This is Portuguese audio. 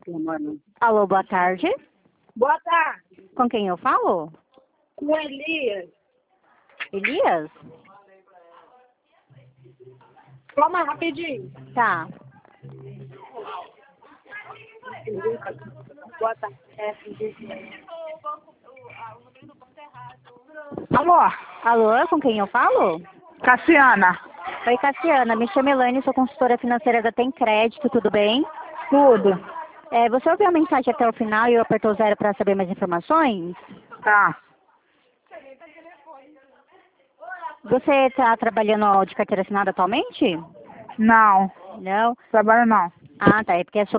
mano. Alô, boa tarde. Boa tarde. Com quem eu falo? Com Elias. Elias? Toma rapidinho. Tá. Boa tarde. Alô, Alô, com quem eu falo? Cassiana. Oi, Cassiana. Me chamo Elaine, sou consultora financeira da Tem Crédito, tudo bem? Tudo. Você ouviu a mensagem até o final e apertou 0 para saber mais informações? Tá. Você está trabalhando de carteira assinada atualmente? Não. Não? Trabalho não. Ah, tá. É porque é